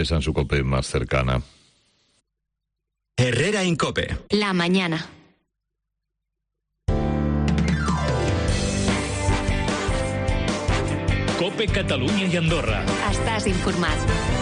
ustedes en su COPE más cercana. Herrera en COPE. La mañana. COPE Catalunya i Andorra. Estàs informat.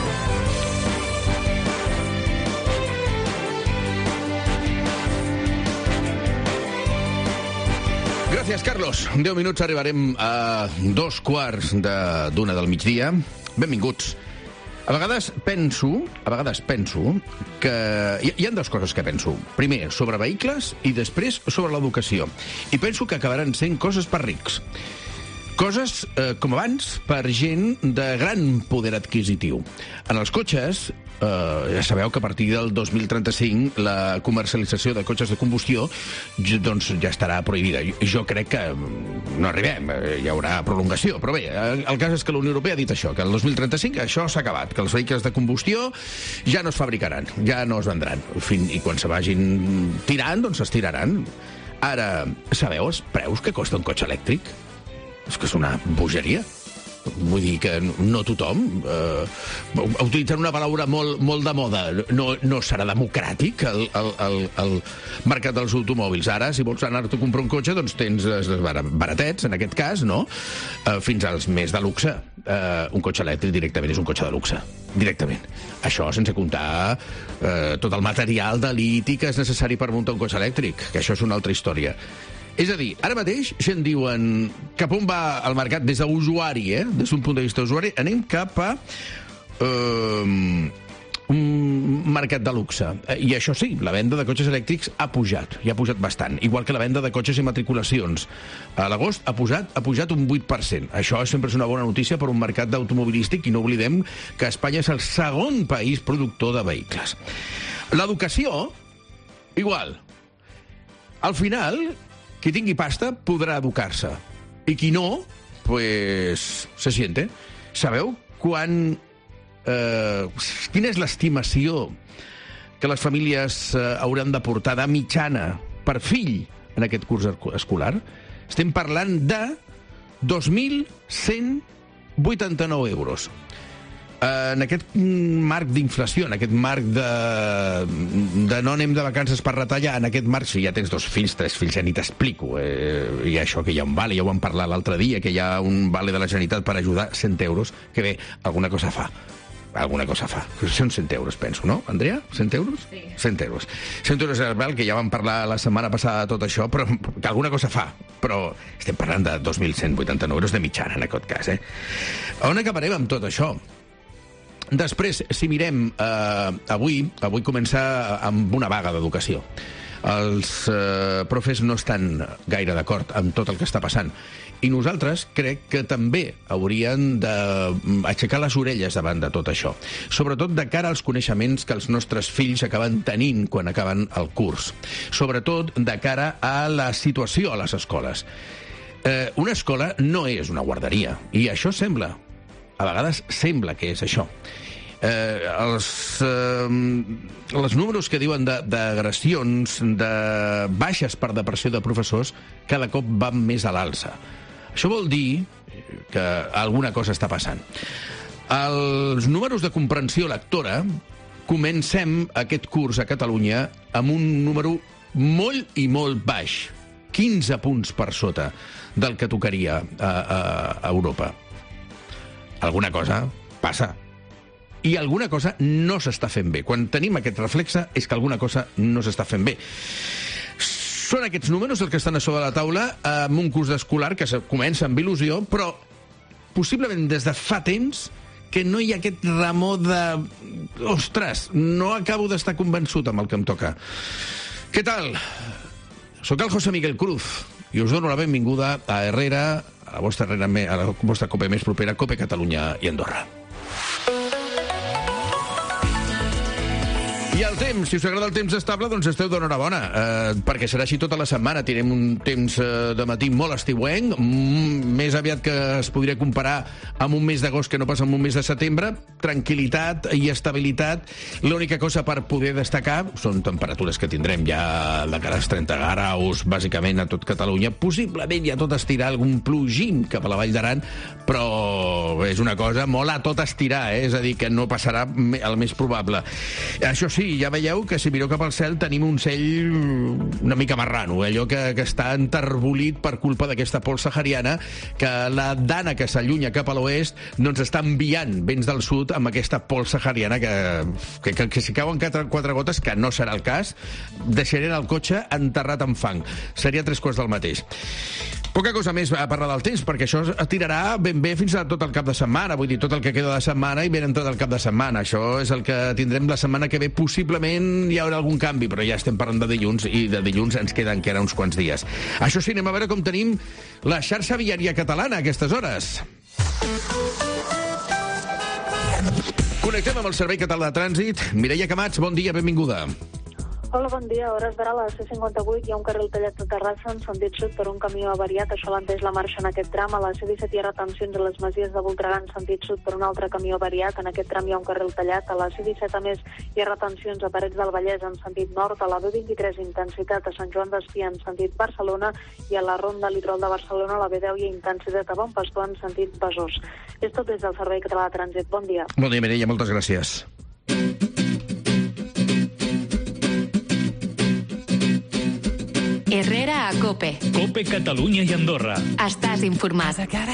Gràcies, Carlos. 10 minuts arribarem a 2:15 del migdia. Benvinguts. A vegades penso que hi ha dues coses que penso. Primer, sobre vehicles i després sobre l'educació. I penso que acabaran sent coses per rics. Coses, com abans, per gent de gran poder adquisitiu. En els cotxes, ja sabeu que a partir del 2035 la comercialització de cotxes de combustió doncs ja estarà prohibida. Jo crec que no arribem, hi haurà prolongació, però bé, el cas és que la Unió Europea ha dit això, que el 2035 això s'ha acabat, que els vehicles de combustió ja no es fabricaran, ja no es vendran, i quan se vagin tirant, doncs es tiraran. Ara, sabeu els preus que costa un cotxe elèctric? És que és una bogeria. Vull dir que no tothom, utilitzant una paraula molt de moda, no serà democràtic el mercat dels automòbils. Ara, si vols anar-te a comprar un cotxe, doncs tens baratets, en aquest cas, no? Fins als més de luxe. Un cotxe elèctric directament és un cotxe de luxe. Directament. Això sense comptar tot el material de liti que és necessari per muntar un cotxe elèctric, que això és una altra història. És a dir, ara mateix, si en diuen cap on va el mercat des d'usuari, des d'un punt de vista usuari, anem cap a un mercat de luxe. I això sí, la venda de cotxes elèctrics ha pujat, i ha pujat bastant. Igual que la venda de cotxes i matriculacions. A l'agost ha pujat un 8%. Això sempre és una bona notícia per un mercat d'automobilístic, i no oblidem que Espanya és el segon país productor de vehicles. L'educació, igual. Al final, qui tingui pasta podrà educar-se. I qui no, pues se siente. Sabeu quina és l'estimació que les famílies hauran de portar de mitjana per fill en aquest curs escolar? Estem parlant de 2.189 euros. En aquest marc d'inflació, en aquest marc de no anem de vacances per retallar, en aquest marc, si ja tens 2 fills, 3 fills, ja ni t'explico. Hi ha això, que hi ha un vale, ja ho vam parlar l'altre dia, que hi ha un vale de la Generalitat per ajudar, 100 euros, que bé, alguna cosa fa. Són 100 euros, penso, no, Andrea? 100 euros? Sí. 100 euros. 100 euros és el val, que ja vam parlar la setmana passada de tot això, però que alguna cosa fa. Però estem parlant de 2.189 euros de mitjana, en aquest cas, On acabarem amb tot això? Després, si mirem, avui comença amb una vaga d'educació. Els profes no estan gaire d'acord amb tot el que està passant. I nosaltres crec que també hauríem d'aixecar les orelles davant de tot això. Sobretot de cara als coneixements que els nostres fills acaben tenint quan acaben el curs. Sobretot de cara a la situació a les escoles. Una escola no és una guarderia. I això sembla. A vegades sembla que és això. Els números que diuen d'agressions, de baixes per depressió de professors, cada cop van més a l'alça. Això vol dir que alguna cosa està passant. Els números de comprensió lectora, comencem aquest curs a Catalunya amb un número molt i molt baix, 15 punts per sota del que tocaria a Europa. Alguna cosa passa. I alguna cosa no s'està fent bé. Quan tenim aquest reflexe és que alguna cosa no s'està fent bé. Són aquests números els que estan a sobre la taula amb un curs escolar que comença amb il·lusió, però possiblement des de fa temps que no hi ha aquest remor de... Ostres, no acabo d'estar convençut amb el que em toca. Què tal? Soc el José Miguel Cruz i us dono la benvinguda a Herrera, a la vostra COPE més propera, COPE Catalunya i Andorra. I el temps, si us agrada el temps estable, doncs esteu d'enhorabona, perquè serà així tota la setmana. Tindrem un temps de matí molt estiuenc, més aviat que es podria comparar amb un mes d'agost que no passa amb un mes de setembre. Tranquil·litat i estabilitat. L'única cosa per poder destacar són temperatures que tindrem ja de cara als 30 graus, bàsicament a tot Catalunya. Possiblement ja tot estirar algun plogim cap a la Vall d'Aran, però és una cosa molt a tot estirar, és a dir, que no passarà el més probable. Això sí, ja veieu que si mireu cap al cel tenim un cel una mica marrano, allò que està enterbolit per culpa d'aquesta pols sahariana, que la dana que s'allunya cap a l'oest no ens està enviant vents del sud amb aquesta pols sahariana que si cauen quatre gotes, que no serà el cas, deixarem el cotxe enterrat en fang. Seria 3/4 del mateix. Poca cosa més a parlar del temps, perquè això tirarà ben bé fins a tot el cap de setmana, vull dir, tot el que queda de setmana i venen tot el cap de setmana. Això és el que tindrem la setmana que ve. Possiblement hi haurà algun canvi, però ja estem parlant de dilluns, i de dilluns ens queden encara uns quants dies. Això sí, anem a veure com tenim la xarxa viària catalana a aquestes hores. Connectem amb el Servei Català de Trànsit. Mireia Camats, bon dia, benvinguda. Hola, bon dia. A hores d'ara a la C58 hi ha un carril tallat de Terrassa en sentit sud per un camió avariat. Això l'entès la marxa en aquest tram. A la C17 hi ha retencions a les Masies de Voltregà en sentit sud per un altre camió avariat. En aquest tram hi ha un carril tallat. A la C17, a més, hi ha retencions a Parets del Vallès en sentit nord. A la B23, intensitat a Sant Joan d'Espí en sentit Barcelona. I a la ronda litoral de Barcelona, a la B10, hi ha intensitat a Bon Pastor en sentit Besòs. És tot des del Servei Català de Trànsit. Bon dia. Bon dia, Mireia, moltes gràcies. Herrera a COPE. COPE Catalunya i Andorra. Estàs informat.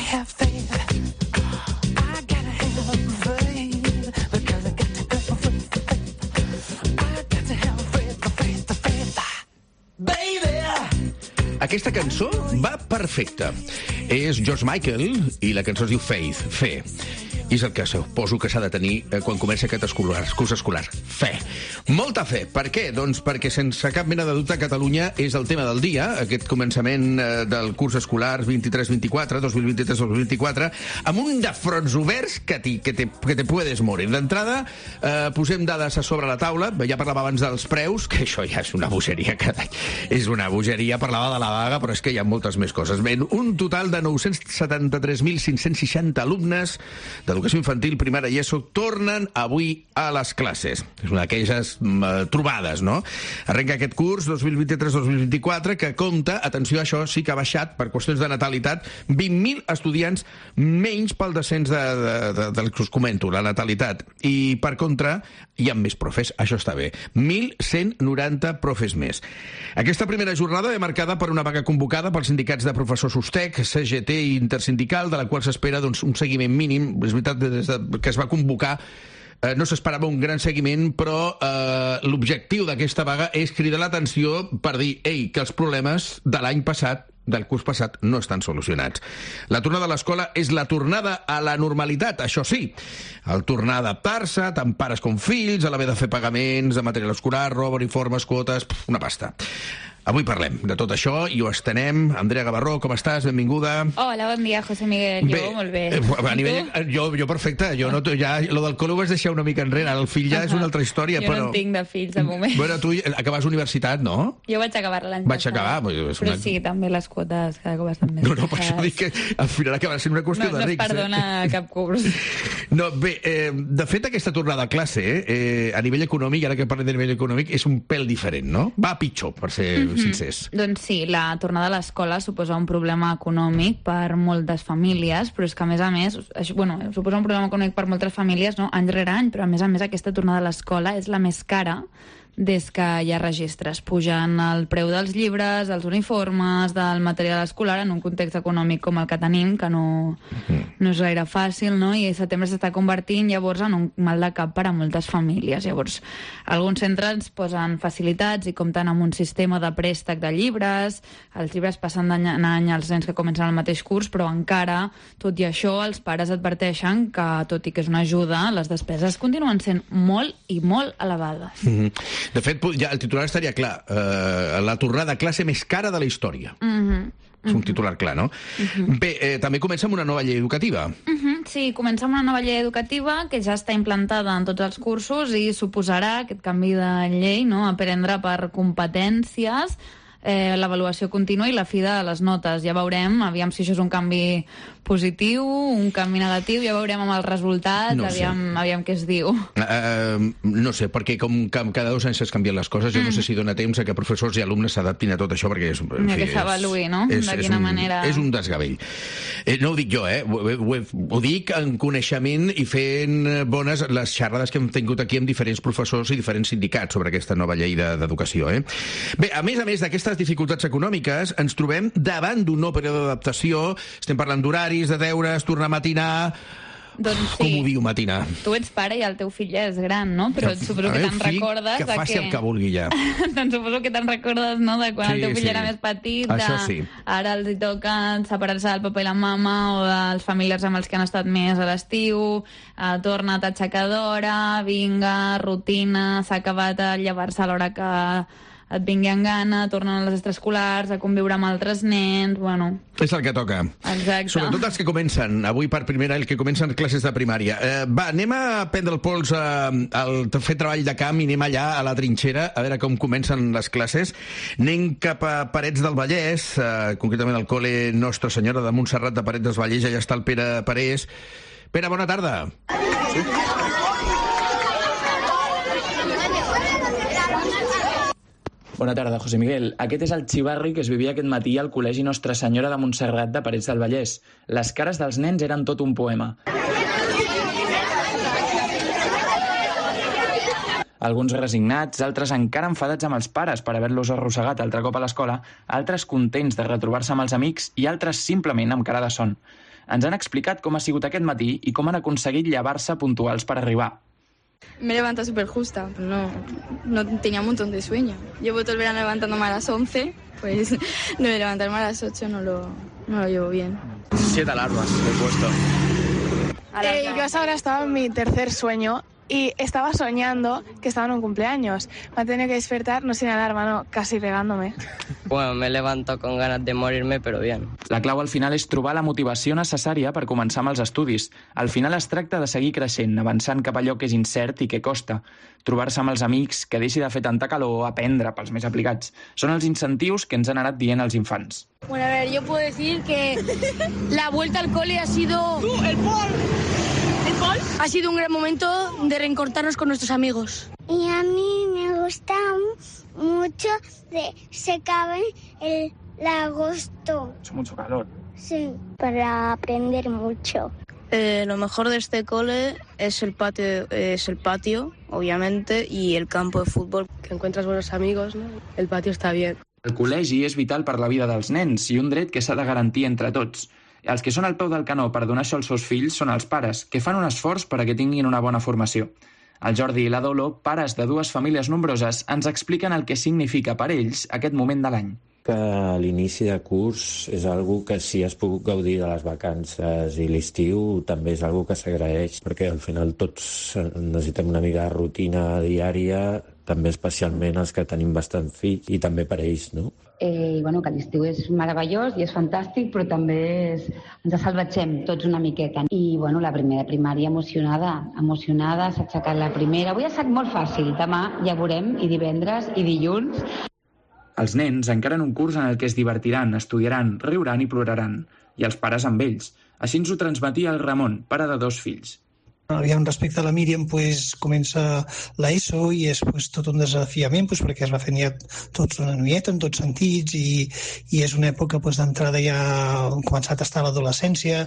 Aquesta cançó va perfecta. És George Michael i la cançó es diu Faith, fe. I és el que suposo que s'ha de tenir quan comença aquest curs escolar. Fe. Molta fe. Per què? Doncs perquè, sense cap mena de dubte, Catalunya és el tema del dia, aquest començament del curs escolar 23-24, 2023-2024, amb un de fronts oberts que te puedes morir. D'entrada, posem dades a sobre la taula. Ja parlava abans dels preus, que això ja és una bogeria. És una bogeria. Parlava de la vaga, però és que hi ha moltes més coses. Bé, un total de 973.560 alumnes d'educació infantil, primària i ESO tornen avui a les classes. És una d'aquelles trobades, no? Arrenca aquest curs 2023-2024 que compta, atenció, això sí que ha baixat per qüestions de natalitat, 20.000 estudiants menys pel descens del que us comento, la natalitat. I, per contra, hi ha més profes, això està bé. 1.190 profes més. Aquesta primera jornada ve marcada per una vaga convocada pels sindicats de professors USTEC, CGT i Intersindical, de la qual s'espera un seguiment mínim. És veritat, des que es va convocar no s'esperava un gran seguiment, però l'objectiu d'aquesta vaga és cridar l'atenció per dir, ei, que els problemes de l'any passat, del curs passat, no estan solucionats. La tornada a l'escola és la tornada a la normalitat, això sí. El tornar a adaptar-se, tant pares com fills, a l'haver de fer pagaments de material escolar, roba, uniformes, quotes, una pasta. Avui parlem de tot això i ho estenem. Andrea Gavarró, com estàs? Benvinguda. Hola, bon dia, José Miguel. Jo molt bé. Jo perfecte. Jo no, ja, lo del col·le ho vas deixar una mica enrere. El fill ja és una altra història. Jo no en tinc de fills, de moment. Bueno, tu acabes universitat, no? Jo vaig acabar l'any passat. Vaig acabar. Però sí, també les quotes cada cop estan més. No, per això dic que al final acaba sent una qüestió de rics. No es perdona cap curs. No, bé, de fet, aquesta tornada a classe, a nivell econòmic, ara que parlem de nivell econòmic, és un pèl diferent, no? Va a pitjor, per ser sincers. Doncs sí, la tornada a l'escola suposa un problema econòmic per moltes famílies, però és que, a més, suposa un problema econòmic per moltes famílies, no? Any rere any, però, a més, aquesta tornada a l'escola és la més cara des que hi ha registres. Pugen el preu dels llibres, dels uniformes, del material escolar en un context econòmic com el que tenim, que no és gaire fàcil, no? I setembre s'està convertint llavors en un mal de cap per a moltes famílies. Llavors, alguns centres posen facilitats i compten amb un sistema de préstec de llibres, els llibres passen d'any en any als nens que comencen el mateix curs, però encara, tot i això, els pares adverteixen que, tot i que és una ajuda, les despeses continuen sent molt i molt elevades. De fet, ja el titular estaria clar. La tornada a classe més cara de la història. És un titular clar, no? Bé, també comença amb una nova llei educativa. Sí, comença amb una nova llei educativa que ja està implantada en tots els cursos i suposarà aquest canvi de llei, no? Aprendre per competències, l'avaluació contínua i la fi de les notes. Ja veurem, aviam si això és un canvi positiu, un canvi negatiu, ja veurem amb els resultats, no sé. aviam què es diu. No sé, perquè com cada 2 anys es canvien les coses, jo no sé si dona temps a que professors i alumnes s'adaptin a tot això, perquè és... que s'avaluï, no? De quina manera... És un desgavell. No ho dic jo, ho dic en coneixement i fent bones les xerrades que hem tingut aquí amb diferents professors i diferents sindicats sobre aquesta nova llei d'educació. Bé, a més d'aquestes dificultats econòmiques, ens trobem davant d'un nou període d'adaptació. Estem parlant d'horaris, de deures, tornar a matinar... Doncs sí. Com ho diu, matinar? Tu ets pare i el teu fill ja és gran, no? Però suposo que te'n recordes... Que faci el que vulgui, ja. Doncs suposo que te'n recordes, no?, de quan el teu fill era més petit. Això sí. Ara els hi toca separar-se del papa i la mama o dels familiars amb els que han estat més a l'estiu, torna a t'aixecar d'hora, vinga, rutina, s'ha acabat a llevar-se a l'hora que et vingui en gana, tornen a les extraescolars, a conviure amb altres nens, bueno... És el que toca. Exacte. Sobretot els que comencen, avui per primera, el que comencen classes de primària. Va, anem a prendre el pols al fer treball de camp i anem allà a la trinxera, a veure com comencen les classes. Anem cap a Parets del Vallès, concretament al col·le Nostra Senyora de Montserrat de Parets del Vallès, allà està el Pere Parés. Pere, bona tarda. Sí. Bona tarda, José Miguel. Aquest és el xivarri que es vivia aquest matí al Col·legi Nostra Senyora de Montserrat de Parets del Vallès. Les cares dels nens eren tot un poema. Alguns resignats, altres encara enfadats amb els pares per haver-los arrossegat altre cop a l'escola, altres contents de retrobar-se amb els amics i altres simplement amb cara de son. Ens han explicat com ha sigut aquest matí i com han aconseguit llevar-se puntuals per arribar. Me he levantado súper justa, no tenía un montón de sueño. Llevo todo el verano levantándome a las 11, pues no de levantarme a las 8 no lo llevo bien. 7 alarmas he puesto. Yo hasta ahora estaba en mi tercer sueño y estaba soñando que estaba en un cumpleaños. Me he tenido que despertar, no sin alarma, no, casi regándome. Bueno, me levanto con ganas de morirme, pero bien. La clau al final és trobar la motivació necessària per començar amb els estudis. Al final es tracta de seguir creixent, avançant cap a allò que és incert i que costa. Trobar-se amb els amics, que deixi de fer tanta calor, aprendre pels més aplicats. Són els incentius que ens han anat dient els infants. Bueno, a ver, yo puedo decir que la vuelta al cole ha sido... ¡Tú, el Paul! Ha sido un gran momento de reencontrarnos con nuestros amigos. Y a mí me gusta mucho de se acabe el agosto. Es mucho calor. Sí, para aprender mucho. Lo mejor de este cole es el patio, obviamente, y el campo de fútbol. Que encuentras buenos amigos, ¿no? El patio está bien. El col·legi és vital per la vida dels nens i un dret que s'ha de garantir entre tots. Els que són al peu del canó per donar això als seus fills són els pares, que fan un esforç per a que tinguin una bona formació. El Jordi i la Dolo, pares de 2 famílies nombroses, ens expliquen el que significa per ells aquest moment de l'any. Que l'inici de curs és algo que si has pogut gaudir de les vacances i l'estiu també és algo que s'agraeix, perquè al final tots necessitem una mica de rutina diària, també especialment els que tenim bastant fills i també per ells, no? I bueno, que l'estiu és meravellós i és fantàstic, però també ens salvatgem tots una miqueta. I bueno, la primera primària emocionada, s'ha aixecat la primera. Avui ha estat molt fàcil, demà ja veurem, i divendres i dilluns. Els nens encara en un curs en el que es divertiran, estudiaran, riuran i ploraran, i els pares amb ells. Així ens ho transmetia el Ramon, pare de 2 fills. Aviam, respecte a la Míriam, comença l'ESO i és tot un desafiament perquè es va fer ja tots una noieta en tots sentits i és una època d'entrada ja ha començat a estar a l'adolescència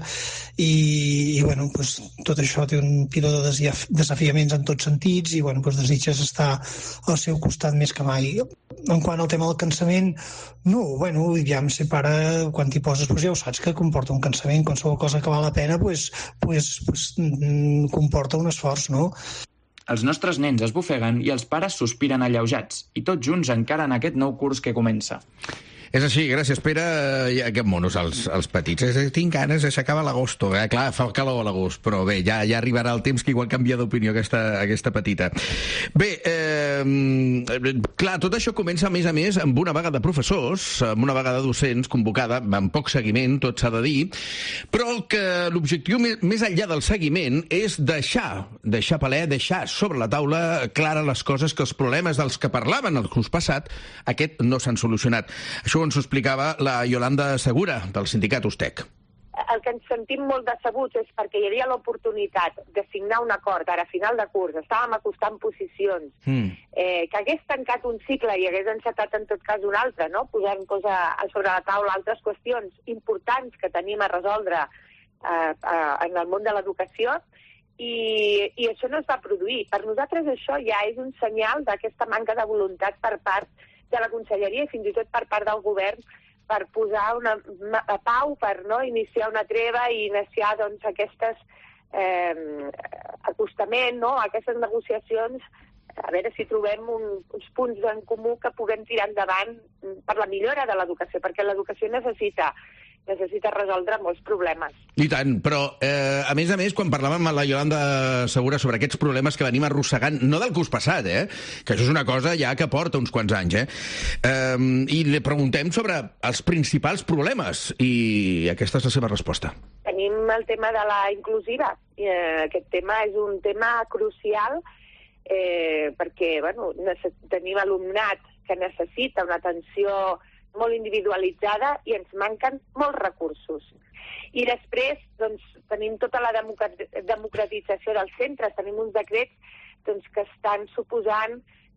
i bueno, tot això té un piló de desafiaments en tots sentits i bueno, desitges estar al seu costat més que mai. En quant al tema del cansament, no, bueno, aviam, ser pare, quan t'hi poses, ja ho saps que comporta un cansament, qualsevol cosa que val la pena, comporta un esforç, no? Els nostres nens es bufeguen i els pares sospiren alleujats, i tots junts encara en aquest nou curs que comença. És així, gràcies, Pere. Aquest monos, els petits. Tinc ganes d'aixecar a l'agost. Clar, fa calor a l'agost, però bé, ja arribarà el temps que igual canvia d'opinió aquesta petita. Bé, clar, tot això comença, a més, amb una vaga de professors, amb una vaga de docents convocada, amb poc seguiment, tot s'ha de dir, però que l'objectiu més enllà del seguiment és deixar palè, deixar sobre la taula clara les coses, que els problemes dels que parlaven el curs passat, aquest no s'han solucionat. Això ens ho explicava la Yolanda Segura, del sindicat USTEC. El que ens sentim molt decebuts és perquè hi havia l'oportunitat de signar un acord ara a final de curs, estàvem acostant posicions, que hagués tancat un cicle i hagués encetat en tot cas un altre, no? Posant sobre la taula altres qüestions importants que tenim a resoldre en el món de l'educació, i això no es va produir. Per nosaltres això ja és un senyal d'aquesta manca de voluntat per part de la Conselleria i fins i tot per part del govern per posar una pau, per iniciar una treva i iniciar aquestes acostament, aquestes negociacions, a veure si trobem uns punts en comú que puguem tirar endavant per la millora de l'educació, perquè l'educació necessita resoldre molts problemes. I tant, però a més, quan parlàvem amb la Yolanda Segura sobre aquests problemes que venim arrossegant, no del curs passat, que això és una cosa ja que porta uns quants anys, i li preguntem sobre els principals problemes, i aquesta és la seva resposta. Tenim el tema de la inclusiva, i aquest tema és un tema crucial, perquè tenim alumnat que necessita una atenció molt individualitzada i ens manquen molts recursos. I després tenim tota la democratització dels centres, tenim uns decrets que estan suposant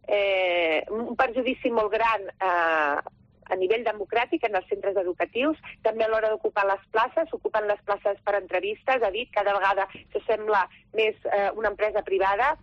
un perjudici molt gran a nivell democràtic en els centres educatius, també a l'hora d'ocupar les places, ocupen les places per entrevistes, ha dit, cada vegada s'assembla més una empresa privada.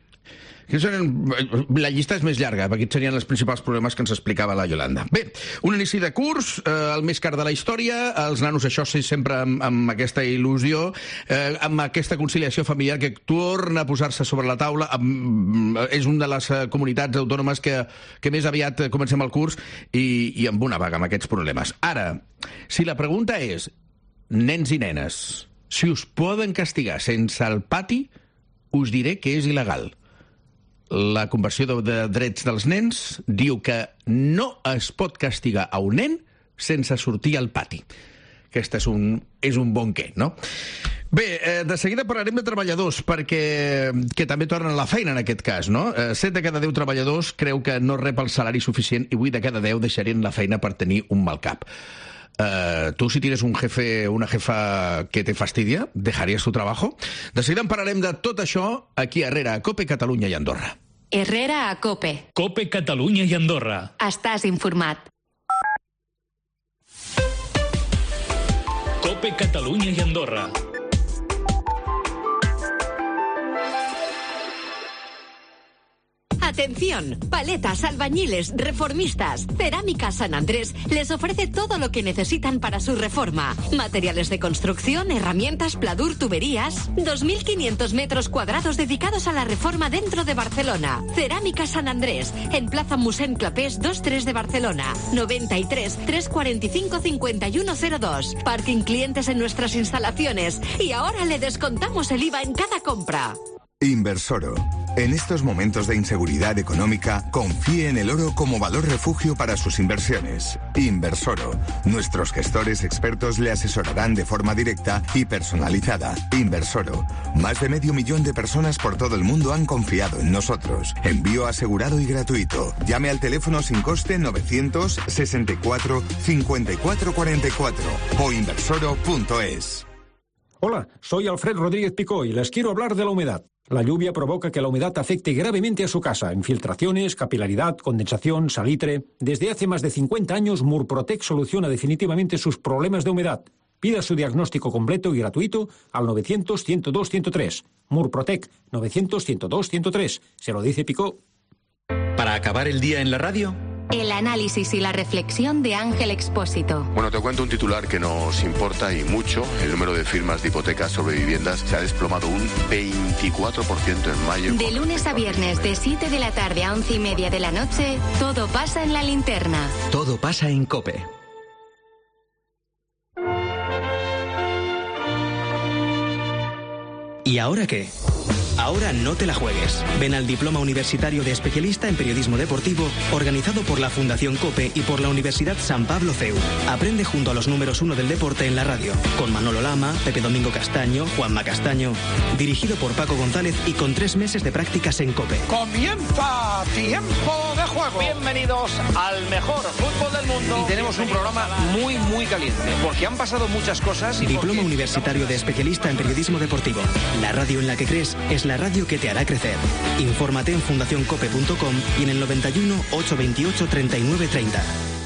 La llista és més llarga, perquè aquests serien els principals problemes que ens explicava la Yolanda. Bé, un inici de curs, el més car de la història, els nanos, això sí, sempre amb aquesta il·lusió, amb aquesta conciliació familiar que torna a posar-se sobre la taula, és una de les comunitats autònomes que més aviat comencem el curs i amb una vaga, amb aquests problemes. Ara, si la pregunta és, nens i nenes, si us poden castigar sense el pati, us diré que és il·legal. La Convenció de Drets dels Nens diu que no es pot castigar a un nen sense sortir al pati. Aquest és un bon què, no? Bé, de seguida parlarem de treballadors, que també tornen a la feina en aquest cas, no? 7 de cada 10 treballadors creu que no rep el salari suficient i 8 de cada 10 deixarien la feina per tenir un mal cap. ¿Tú si tienes un jefe o una jefa que te fastidia, dejarías tu trabajo? De seguida en parlarem de tot això aquí a Herrera, a COPE, Catalunya i Andorra. Herrera a COPE. COPE, Catalunya i Andorra. Estàs informat. COPE, Catalunya i Andorra. Atención, paletas, albañiles, reformistas. Cerámica San Andrés les ofrece todo lo que necesitan para su reforma. Materiales de construcción, herramientas, pladur, tuberías. 2.500 metros cuadrados dedicados a la reforma dentro de Barcelona. Cerámica San Andrés, en Plaza Mossèn Clapés 23 de Barcelona. 93 345 5102. Parking clientes en nuestras instalaciones. Y ahora le descontamos el IVA en cada compra. Inversoro. En estos momentos de inseguridad económica, confíe en el oro como valor refugio para sus inversiones. Inversoro. Nuestros gestores expertos le asesorarán de forma directa y personalizada. Inversoro. Más de 500.000 de personas por todo el mundo han confiado en nosotros. Envío asegurado y gratuito. Llame al teléfono sin coste 964 54 44 o inversoro.es. Hola, soy Alfred Rodríguez Picó y les quiero hablar de la humedad. La lluvia provoca que la humedad afecte gravemente a su casa. Infiltraciones, capilaridad, condensación, salitre. Desde hace más de 50 años, Murprotec soluciona definitivamente sus problemas de humedad. Pida su diagnóstico completo y gratuito al 900-102-103. Murprotec, 900-102-103. Se lo dice Picó. Para acabar el día en la radio, El análisis y la reflexión de Ángel Expósito. Bueno, te cuento un titular que nos importa y mucho. El número de firmas de hipotecas sobre viviendas se ha desplomado un 24% en mayo. De lunes a viernes, de 7 de la tarde a 11:30 de la noche, todo pasa en La Linterna. Todo pasa en COPE. ¿Y ahora qué? Ahora no te la juegues. Ven al Diploma Universitario de Especialista en Periodismo Deportivo, organizado por la Fundación COPE y por la Universidad San Pablo CEU. Aprende junto a los números 1 del deporte en la radio, con Manolo Lama, Pepe Domingo Castaño, Juanma Castaño. Dirigido por Paco González y con 3 meses de prácticas en COPE. ¡Comienza Tiempo de Juego! Bienvenidos al mejor fútbol del mundo. Y tenemos un programa muy caliente, porque han pasado muchas cosas. Diploma Universitario de Especialista en Periodismo Deportivo. La radio en la que crees es la radio que te hará crecer. Infórmate en fundacioncope.com y en el 91 828 3930.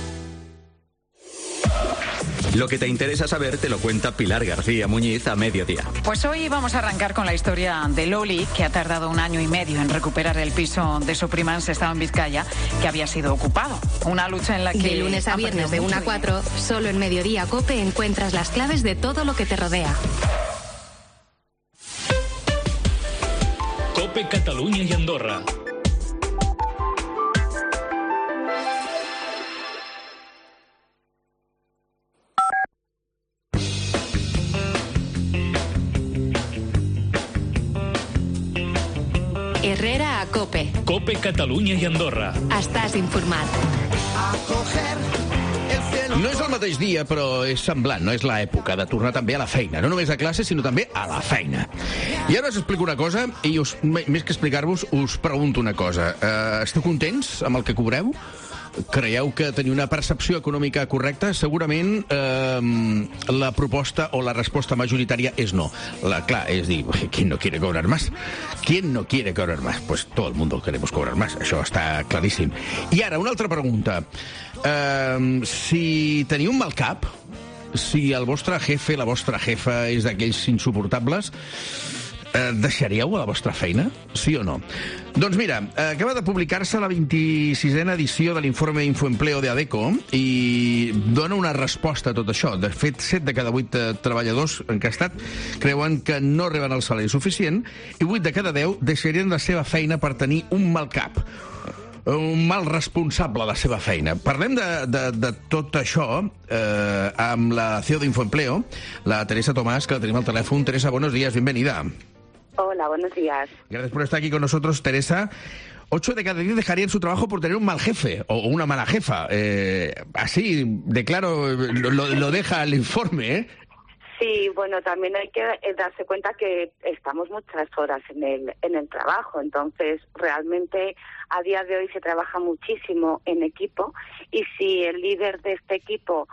Lo que te interesa saber te lo cuenta Pilar García Muñiz a mediodía. Pues hoy vamos a arrancar con la historia de Loli, que ha tardado 1 año y medio en recuperar el piso de su prima en Sestao, en Vizcaya, que había sido ocupado. Una lucha en la que... De lunes a viernes de 1 a 4, solo en Mediodía COPE encuentras las claves de todo lo que te rodea. COPE Catalunya y Andorra. Herrera a COPE. COPE Catalunya i Andorra. Estàs informat. No és el mateix dia, però és semblant, no és l'època de tornar també a la feina. No només a classe, sinó també a la feina. I ara us explico una cosa, i més que explicar-vos, us pregunto una cosa. Esteu contents amb el que cobreu? Creieu que teniu una percepció econòmica correcta? Segurament la proposta o la resposta majoritària és no. Clar, és dir, ¿quién no quiere cobrar más? ¿Quién no quiere cobrar más? Pues todo el mundo queremos cobrar más, això està claríssim. I ara, una altra pregunta. Si teniu un mal cap, si el vostre jefe, la vostra jefa és d'aquells insuportables, deixaríeu la vostra feina? Sí o no? Doncs mira, acaba de publicar-se la 26a edició de l'informe Infoempleo de ADECO i dona una resposta a tot això. De fet, 7 de cada 8 treballadors encastats creuen que no reben el salari suficient i 8 de cada 10 deixarien la seva feina per tenir un mal cap, un mal responsable de la seva feina. Parlem de tot això amb la CEO d'Infoempleo, la Teresa Tomás, que la tenim al telèfon. Teresa, buenos días, bienvenida. Hola, buenos días. Gracias por estar aquí con nosotros, Teresa. 8 de cada 10 dejarían su trabajo por tener un mal jefe o una mala jefa. Así de claro lo deja el informe, ¿eh? Sí, bueno, también hay que darse cuenta que estamos muchas horas en el trabajo, entonces realmente a día de hoy se trabaja muchísimo en equipo y si el líder de este equipo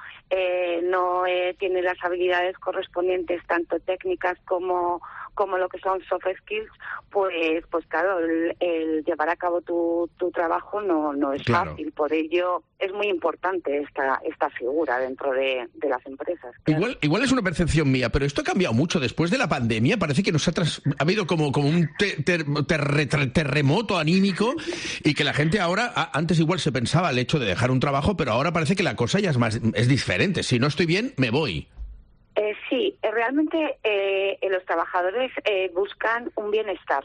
no tiene las habilidades correspondientes, tanto técnicas como lo que son soft skills, pues claro, el llevar a cabo tu trabajo no es fácil. Por ello es muy importante esta figura dentro de las empresas. Claro. Igual es una percepción mía, pero esto ha cambiado mucho después de la pandemia. Parece que ha habido como un terremoto anímico y que la gente ahora, antes igual se pensaba el hecho de dejar un trabajo, pero ahora parece que la cosa ya es diferente. Si no estoy bien, me voy. Sí, realmente los trabajadores buscan un bienestar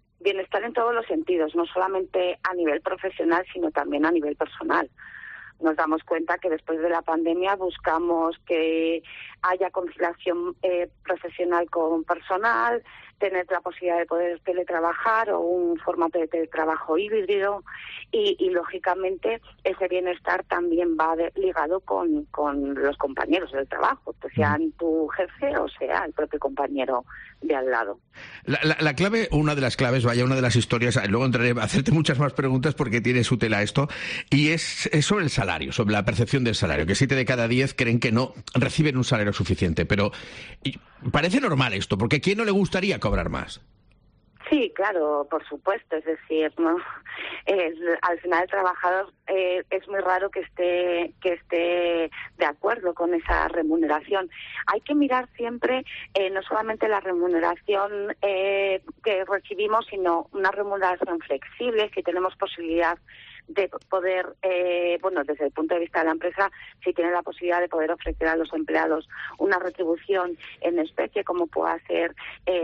en todos los sentidos, no solamente a nivel profesional, sino también a nivel personal. Nos damos cuenta que después de la pandemia buscamos que haya conciliación profesional con personal, tener la posibilidad de poder teletrabajar o un formato de teletrabajo híbrido y lógicamente ese bienestar también va ligado con los compañeros del trabajo, que sean tu jefe o sea el propio compañero de al lado. La clave, una de las claves, una de las historias, luego entraré a hacerte muchas más preguntas porque tiene su tela esto, y es sobre el salario, sobre la percepción del salario, que 7 de cada 10 creen que no reciben un salario suficiente, pero parece normal esto, porque ¿a quién no le gustaría cobrar más? Sí, claro, por supuesto. Es decir, ¿no? Al final el trabajador es muy raro que esté de acuerdo con esa remuneración. Hay que mirar siempre no solamente la remuneración que recibimos, sino una remuneración flexible, si tenemos posibilidad de poder, desde el punto de vista de la empresa, si tiene la posibilidad de poder ofrecer a los empleados una retribución en especie, como pueda ser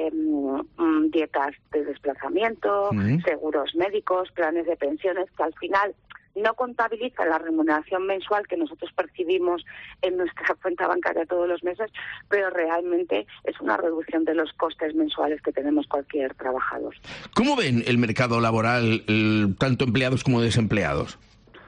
dietas de desplazamiento, seguros médicos, planes de pensiones, que al final no contabiliza la remuneración mensual que nosotros percibimos en nuestra cuenta bancaria todos los meses, pero realmente es una reducción de los costes mensuales que tenemos cualquier trabajador. ¿Cómo ven el mercado laboral, tanto empleados como desempleados?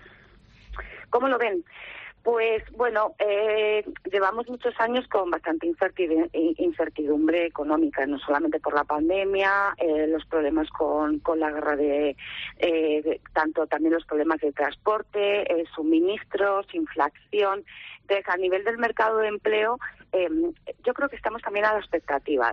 ¿Cómo lo ven? Pues bueno, llevamos muchos años con bastante incertidumbre económica, no solamente por la pandemia, los problemas con la guerra tanto también los problemas de transporte, suministros, inflación. Entonces, a nivel del mercado de empleo, yo creo que estamos también a la expectativa.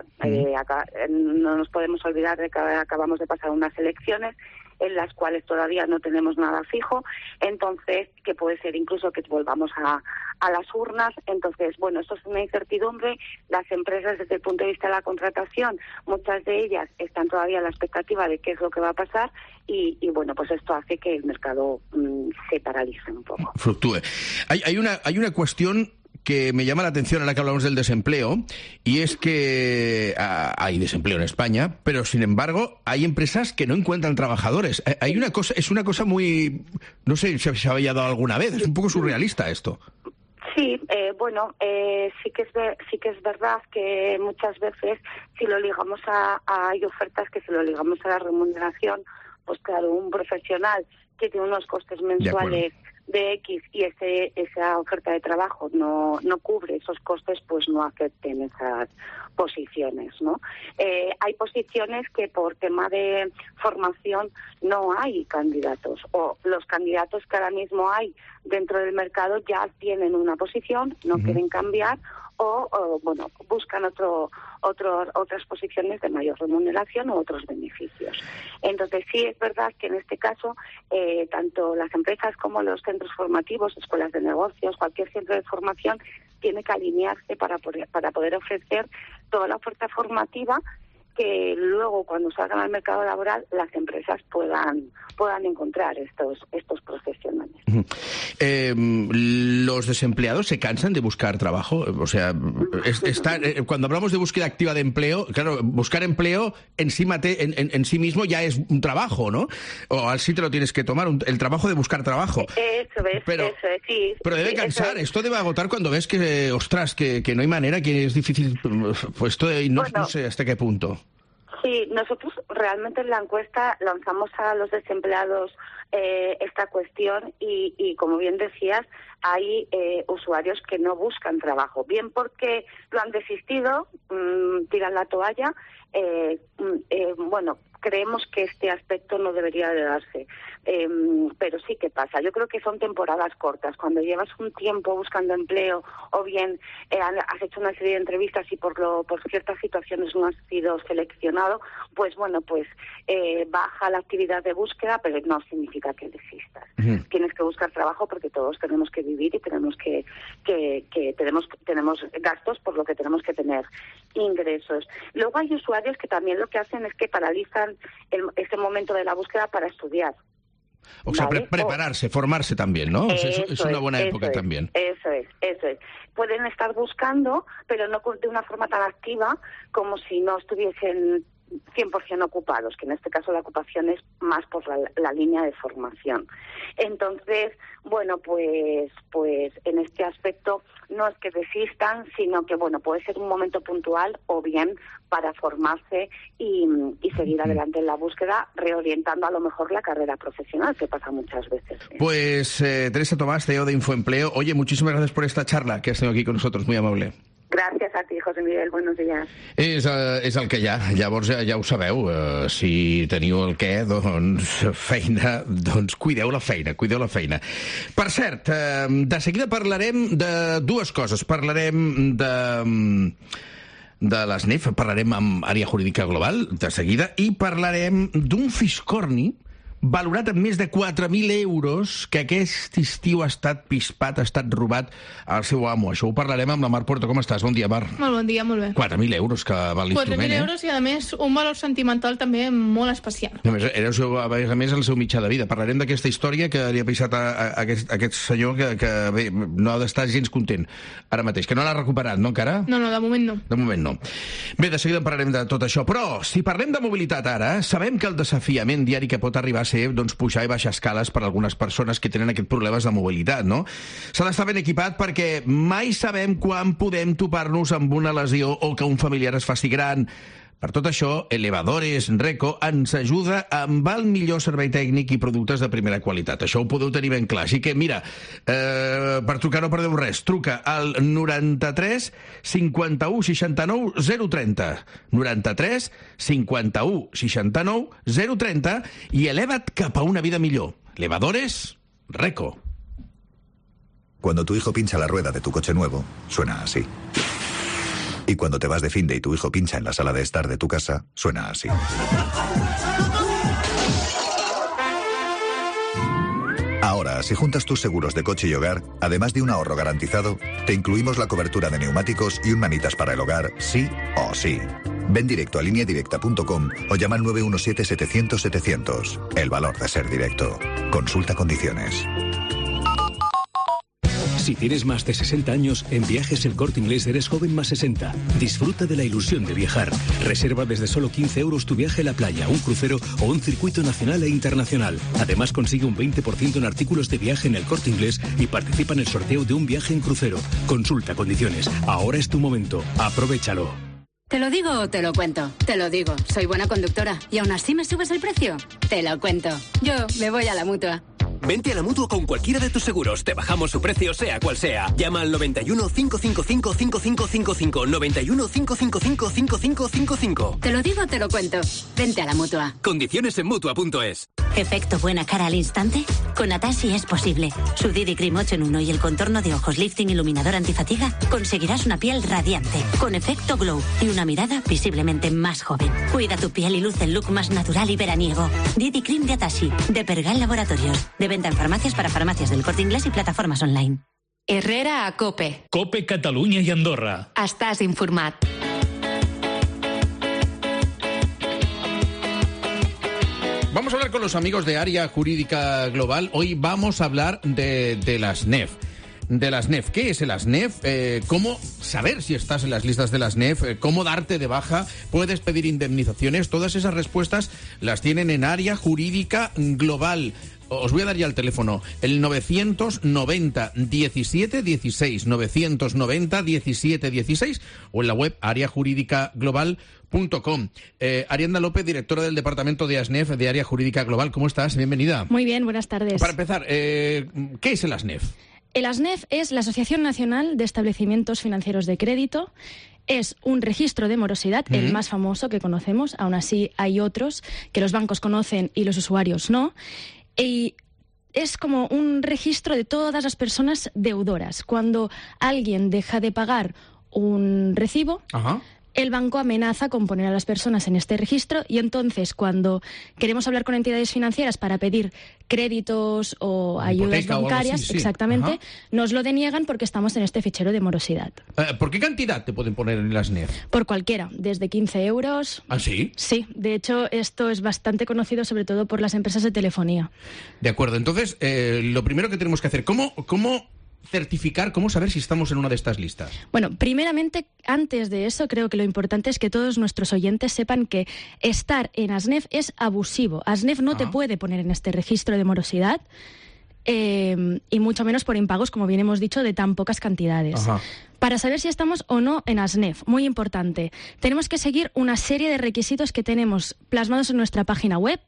No nos podemos olvidar de que acabamos de pasar unas elecciones en las cuales todavía no tenemos nada fijo, entonces, que puede ser incluso que volvamos a las urnas. Entonces, bueno, esto es una incertidumbre. Las empresas, desde el punto de vista de la contratación, muchas de ellas están todavía a la expectativa de qué es lo que va a pasar y bueno, pues esto hace que el mercado se paralice un poco. Fluctúe. Hay una cuestión que me llama la atención ahora que hablamos del desempleo, y es que hay desempleo en España, pero sin embargo hay empresas que no encuentran trabajadores. Es una cosa muy, no sé si se había dado alguna vez, es un poco surrealista esto. Sí, sí que es verdad que muchas veces si lo ligamos hay ofertas que si lo ligamos a la remuneración, pues claro, un profesional que tiene unos costes mensuales de X y esa oferta de trabajo no cubre esos costes, pues no acepten esas posiciones, ¿no? Hay posiciones que por tema de formación no hay candidatos, o los candidatos que ahora mismo hay dentro del mercado ya tienen una posición, no quieren cambiar, o buscan otras posiciones de mayor remuneración u otros beneficios. Entonces sí es verdad que en este caso tanto las empresas como los centros formativos, escuelas de negocios, cualquier centro de formación tiene que alinearse para poder ofrecer toda la oferta formativa que luego cuando salgan al mercado laboral las empresas puedan encontrar estos profesionales. ¿Los desempleados se cansan de buscar trabajo? O sea, cuando hablamos de búsqueda activa de empleo, claro, buscar empleo en sí mismo ya es un trabajo, ¿no? O así te lo tienes que tomar, el trabajo de buscar trabajo. Eso es, sí. Pero debe cansar, esto debe agotar cuando ves que, ostras, que no hay manera, que es difícil, pues no sé hasta qué punto. Sí, nosotros realmente en la encuesta lanzamos a los desempleados esta cuestión y como bien decías, hay usuarios que no buscan trabajo, bien porque lo han desistido, tiran la toalla, creemos que este aspecto no debería de darse, pero sí que pasa. Yo creo que son temporadas cortas. Cuando llevas un tiempo buscando empleo o bien has hecho una serie de entrevistas y por ciertas situaciones no has sido seleccionado, pues baja la actividad de búsqueda, pero no significa que desistas. Tienes que buscar trabajo porque todos tenemos que vivir y tenemos que tenemos gastos, por lo que tenemos que tener ingresos. Luego hay usuarios que también lo que hacen es que paralizan ese momento de la búsqueda para estudiar. O sea, prepararse, formarse también, ¿no? Es una buena época también. Eso es. Pueden estar buscando, pero no de una forma tan activa como si no estuviesen 100% ocupados, que en este caso la ocupación es más por la línea de formación. Entonces, pues en este aspecto no es que desistan, sino que puede ser un momento puntual o bien para formarse y seguir adelante en la búsqueda, reorientando a lo mejor la carrera profesional, que pasa muchas veces. Pues Teresa Tomàs, CEO de Infoempleo. Oye, muchísimas gracias por esta charla que has tenido aquí con nosotros, muy amable. Gràcies a ti, José Miguel. Buenos días. És el que hi ha. Llavors ja ho sabeu. Si teniu el què, doncs feina, doncs cuideu la feina. Per cert, de seguida parlarem de dues coses. Parlarem de l'ASNEF, parlarem amb Àrea Jurídica Global de seguida i parlarem d'un fiscorni valorat en més de 4.000 euros que aquest estiu ha estat pispat, ha estat robat al seu amo. Això ho parlarem amb la Mar Puerto. Com estàs? Bon dia, Mar. Molt bon dia, molt bé. 4.000 euros que val l'instrument, 4.000 euros i, a més, un valor sentimental també molt especial. A més, era a més el seu mitjà de vida. Parlarem d'aquesta història que li ha pisat a aquest senyor que bé, no ha d'estar gens content ara mateix, que no l'ha recuperat, no, encara? No, de moment no. De moment no. Bé, de seguida en parlarem de tot això, però si parlem de mobilitat ara, sabem que el desafiament diari que pot arribar a ser pujar i baixar escales per a algunes persones que tenen aquests problemes de mobilitat, no? S'ha d'estar ben equipat perquè mai sabem quan podem topar-nos amb una lesió o que un familiar es faci gran. Per tot això, Elevadores Reco ens ajuda amb el millor servei tècnic i productes de primera qualitat. Això ho podeu tenir ben clar. Així que, mira, per trucar no perdeu res. Truca al 93 51 69 030. 93 51 69 030 i eleva't cap a una vida millor. Elevadores Reco. Cuando tu hijo pincha la rueda de tu coche nuevo, suena así. Y cuando te vas de finde y tu hijo pincha en la sala de estar de tu casa, suena así. Ahora, si juntas tus seguros de coche y hogar, además de un ahorro garantizado, te incluimos la cobertura de neumáticos y un manitas para el hogar, sí o sí. Ven directo a lineadirecta.com o llama al 917-700-700. El valor de ser directo. Consulta condiciones. Si tienes más de 60 años, en Viajes El Corte Inglés eres joven más 60. Disfruta de la ilusión de viajar. Reserva desde solo 15 euros tu viaje a la playa, un crucero o un circuito nacional e internacional. Además, consigue un 20% en artículos de viaje en El Corte Inglés y participa en el sorteo de un viaje en crucero. Consulta condiciones. Ahora es tu momento. Aprovéchalo. ¿Te lo digo o te lo cuento? Te lo digo. Soy buena conductora. ¿Y aún así me subes el precio? Te lo cuento. Yo me voy a la Mutua. Vente a la Mutua con cualquiera de tus seguros. Te bajamos su precio, sea cual sea. Llama al 91 555 5555. 91 555 5555. Te lo digo o te lo cuento. Vente a la Mutua. Condiciones en Mutua.es. ¿Efecto buena cara al instante? Con Atashi es posible. Su DD Cream 8 en 1 y el contorno de ojos lifting iluminador antifatiga conseguirás una piel radiante, con efecto glow y una mirada visiblemente más joven. Cuida tu piel y luce el look más natural y veraniego. DD Cream de Atashi, de Pergal Laboratorios. De venta en farmacias para farmacias del Corte Inglés y plataformas online. Herrera a COPE. COPE Catalunya i Andorra. Estàs informat. Vamos a hablar con los amigos de Área Jurídica Global. Hoy vamos a hablar de la ASNEF. De la ASNEF. ¿Qué es el ASNEF? ¿Cómo saber si estás en las listas de la ASNEF? ¿Cómo darte de baja? ¿Puedes pedir indemnizaciones? Todas esas respuestas las tienen en Área Jurídica Global. Os voy a dar ya el teléfono, el 990 17 16, 990 17 16, o en la web areajuridicaglobal.com. Ariadna López, directora del Departamento de ASNEF de Área Jurídica Global. ¿Cómo estás? Bienvenida. Muy bien, buenas tardes. Para empezar, ¿qué es el ASNEF? El ASNEF es la Asociación Nacional de Establecimientos Financieros de Crédito. Es un registro de morosidad, el más famoso que conocemos. Aún así, hay otros que los bancos conocen y los usuarios no. Y es como un registro de todas las personas deudoras. Cuando alguien deja de pagar un recibo, el banco amenaza con poner a las personas en este registro, y entonces cuando queremos hablar con entidades financieras para pedir créditos o ayudas bancarias, así, sí, exactamente, nos lo deniegan porque estamos en este fichero de morosidad. ¿Por qué cantidad te pueden poner en el ASNEF? Por cualquiera, desde 15 euros. ¿Ah, sí? Sí, de hecho esto es bastante conocido sobre todo por las empresas de telefonía. De acuerdo, entonces lo primero que tenemos que hacer, ¿cómo certificar, cómo saber si estamos en una de estas listas? Bueno, primeramente, antes de eso, creo que lo importante es que todos nuestros oyentes sepan que estar en ASNEF es abusivo. ASNEF no te puede poner en este registro de morosidad, y mucho menos por impagos, como bien hemos dicho, de tan pocas cantidades. Para saber si estamos o no en ASNEF, muy importante, tenemos que seguir una serie de requisitos que tenemos plasmados en nuestra página web,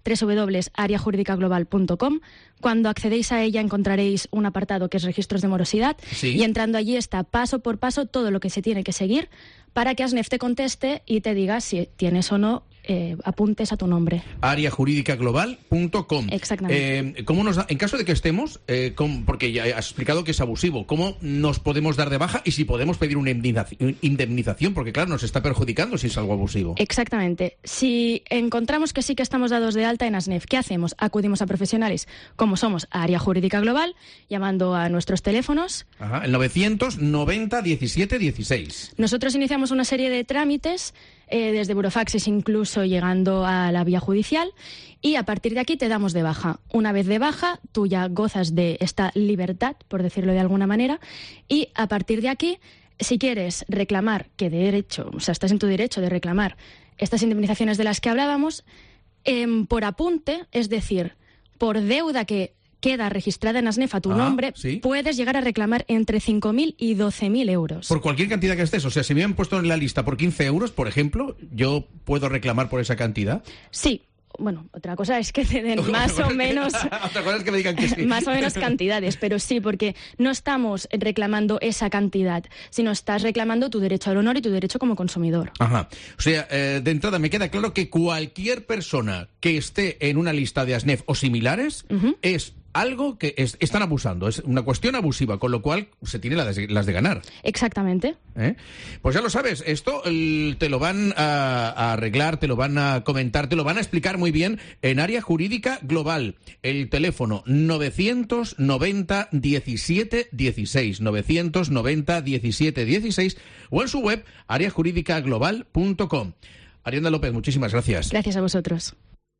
www.areajuridicaglobal.com. Cuando accedéis a ella encontraréis un apartado que es registros de morosidad, y entrando allí está paso por paso todo lo que se tiene que seguir para que ASNEF te conteste y te diga si tienes o no apuntes a tu nombre. Ariajuridicaglobal.com. Exactamente. En caso de que estemos, porque ya has explicado que es abusivo, ¿cómo nos podemos dar de baja y si podemos pedir una indemnización? Porque claro, nos está perjudicando si es algo abusivo. Exactamente. Si encontramos que sí que estamos dados de alta en ASNEF, ¿qué hacemos? Acudimos a profesionales como somos Área Jurídica Global, llamando a nuestros teléfonos. Ajá, el 990 17 16. Nosotros iniciamos una serie de trámites, desde burofaxes incluso llegando a la vía judicial, y a partir de aquí te damos de baja. Una vez de baja, tú ya gozas de esta libertad, por decirlo de alguna manera, y a partir de aquí, si quieres reclamar, que de derecho, o sea, estás en tu derecho de reclamar estas indemnizaciones de las que hablábamos, por apunte, es decir, por deuda que queda registrada en ASNEF a tu nombre, ¿sí? Puedes llegar a reclamar entre 5.000 y 12.000 euros. Por cualquier cantidad que estés. O sea, si me han puesto en la lista por 15 euros, por ejemplo, ¿yo puedo reclamar por esa cantidad? Sí. Bueno, otra cosa es que te den más o menos... Otra cosa es que me digan que sí. Más o menos cantidades, pero sí, porque no estamos reclamando esa cantidad, sino estás reclamando tu derecho al honor y tu derecho como consumidor. Ajá. O sea, de entrada me queda claro que cualquier persona que esté en una lista de ASNEF o similares es algo que están abusando, es una cuestión abusiva, con lo cual se tiene las de ganar. Exactamente. Pues ya lo sabes, esto te lo van a arreglar, te lo van a comentar, te lo van a explicar muy bien en Área Jurídica Global. El teléfono 990 17 16, 990 17 16, o en su web ariajuridicaglobal.com. Ariadna López, muchísimas gracias. Gracias a vosotros.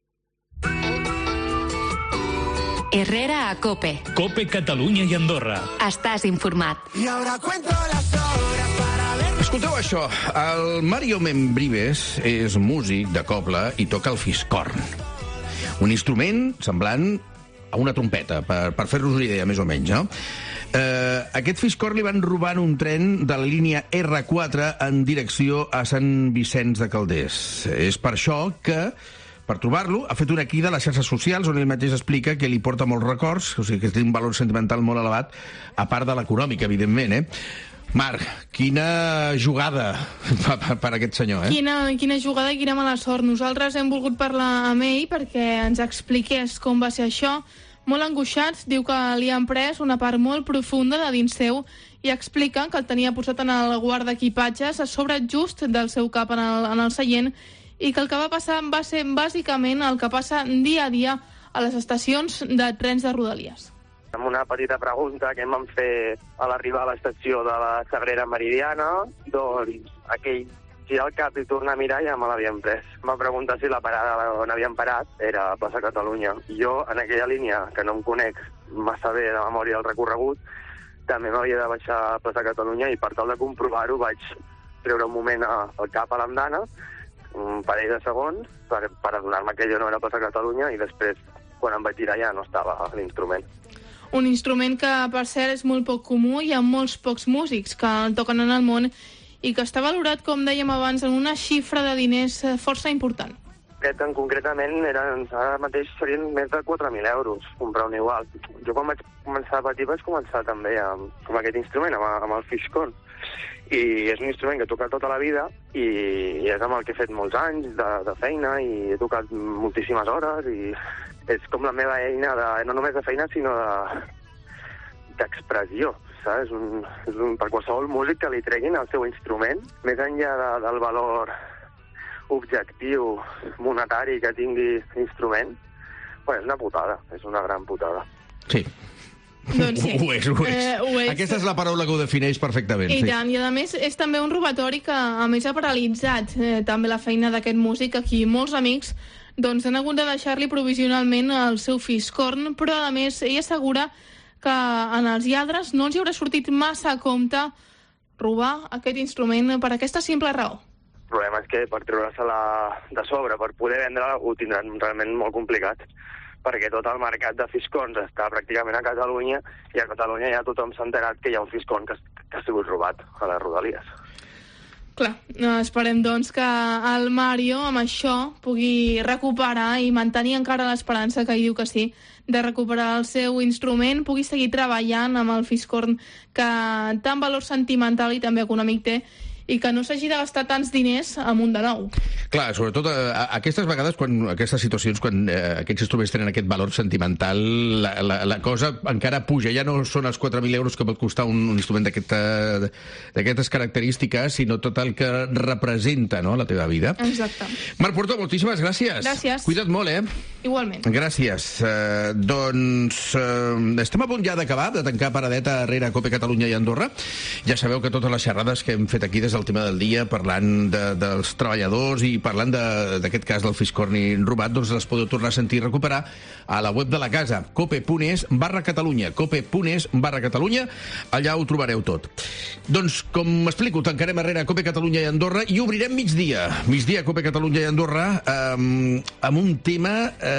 Herrera a COPE. COPE Catalunya i Andorra. Estàs informat. I ara cuento las horas para ver... Escolteu això, el Mario Membrives és músic de cobla i toca el fiscorn. Un instrument semblant a una trompeta, per fer-nos una idea, més o menys, no? Aquest fiscorn li van robar en un tren de la línia R4 en direcció a Sant Vicenç de Calders. És per això que... Per trobar-lo, ha fet una crida a les xarxes socials on ell mateix explica que li porta molts records, o sigui que té un valor sentimental molt elevat, a part de l'econòmic, evidentment, Marc, quina jugada per aquest senyor, Quina jugada i quina mala sort. Nosaltres hem volgut parlar amb ell perquè ens expliqués com va ser això. Molt angoixats, diu que li han pres una part molt profunda de dins seu i explica que el tenia posat en el guardaequipatges a sobre just del seu cap en el seient, i que el que va passar va ser bàsicament el que passa dia a dia a les estacions de trens de Rodalies. Amb una petita pregunta que em van fer a l'arribar a l'estació de la Sagrera Meridiana, doncs aquell girar el cap i tornar a mirar ja me l'havien pres. Em va preguntar si la parada on havien parat era a Plaça Catalunya. Jo, en aquella línia, que no em conec massa bé de memòria del recorregut, també m'havia de baixar a Plaça Catalunya i per tal de comprovar-ho vaig treure un moment el cap a l'andana, un parell de segons per adonar-me que jo no era Plaça Catalunya i després, quan em vaig tirar, ja no estava l'instrument. Un instrument que, per cert, és molt poc comú i hi ha molts pocs músics que el toquen en el món i que està valorat, com dèiem abans, en una xifra de diners força important. Aquest en concretament ara mateix serien més de 4.000 euros comprar un igual. Jo quan vaig començar a patir vaig començar també amb aquest instrument, amb el fiscorn. I és un instrument que he tocat tota la vida i és amb el que he fet molts anys de feina i he tocat moltíssimes hores i és com la meva eina no només de feina sinó d'expressió, saps? Per qualsevol músic que li treguin el seu instrument, més enllà del valor objectiu monetari que tingui l'instrument, és una putada, és una gran putada. Sí. Doncs sí. Ho és. Aquesta és la paraula que ho defineix perfectament. I tant, i a més és també un robatori que a més ha paralitzat també la feina d'aquest músic. Aquí molts amics han hagut de deixar-li provisionalment el seu fiscorn, però a més ell assegura que en els lladres no els hi haurà sortit massa a compte robar aquest instrument per aquesta simple raó. El problema és que per treure-se-la de sobre, per poder vendre-la, ho tindran realment molt complicat, perquè tot el mercat de fiscorns està pràcticament a Catalunya i a Catalunya ja tothom s'ha enterat que hi ha un fiscorn que ha sigut robat a les Rodalies. Clar, esperem doncs que el Mario amb això pugui recuperar i mantenir encara l'esperança, que ell diu que sí, de recuperar el seu instrument, pugui seguir treballant amb el fiscorn que tant valor sentimental i també econòmic té i que no s'hagi de gastar tants diners amunt de nou. Clar, sobretot aquestes vegades, aquestes situacions, quan aquests instruments tenen aquest valor sentimental, la cosa encara puja. Ja no són els 4.000 euros que pot costar un instrument d'aquestes característiques, sinó tot el que representa, no?, la teva vida. Exacte. Marc Porto, moltíssimes gràcies. Gràcies. Cuida't molt, Igualment. Gràcies. Doncs estem a punt ja d'acabar, de tancar paradeta darrere Cope Catalunya i Andorra. Ja sabeu que totes les xerrades que hem fet aquí des del tema del dia, parlant dels treballadors i parlant d'aquest cas del Fiscorni robat, doncs les podeu tornar a sentir i recuperar a la web de la casa, cope.es/Catalunya, cope.es/Catalunya, allà ho trobareu tot. Doncs, com m'explico, tancarem darrere Cope Catalunya i Andorra i obrirem migdia Cope Catalunya i Andorra amb un tema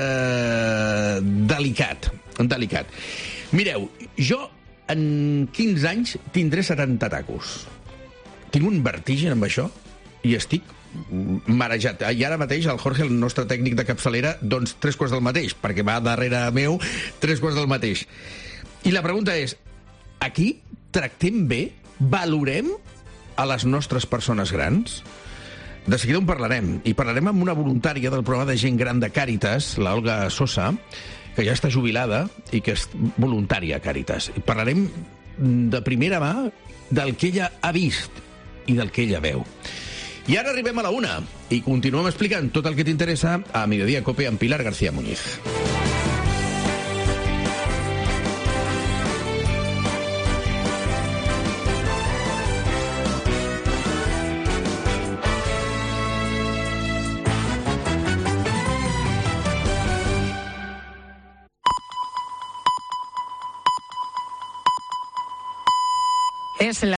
delicat. Mireu, jo en 15 anys tindré 70 tacos. Tinc un vertigen amb això i estic marejat. I ara mateix el Jorge, el nostre tècnic de capçalera, doncs 3/4 del mateix, perquè va darrere meu 3/4 del mateix. I la pregunta és, aquí tractem bé? Valorem a les nostres persones grans? De seguida en parlarem, i parlarem amb una voluntària del programa de gent gran de Càritas, l'Olga Sosa, que ja està jubilada i que és voluntària a Càritas. Parlarem de primera mà del que ella ha vist i del que ella veu. I ara arribem a la 1 i continuem explicant tot el que t'interessa a Mediodía Cope amb Pilar García Muñiz. Es la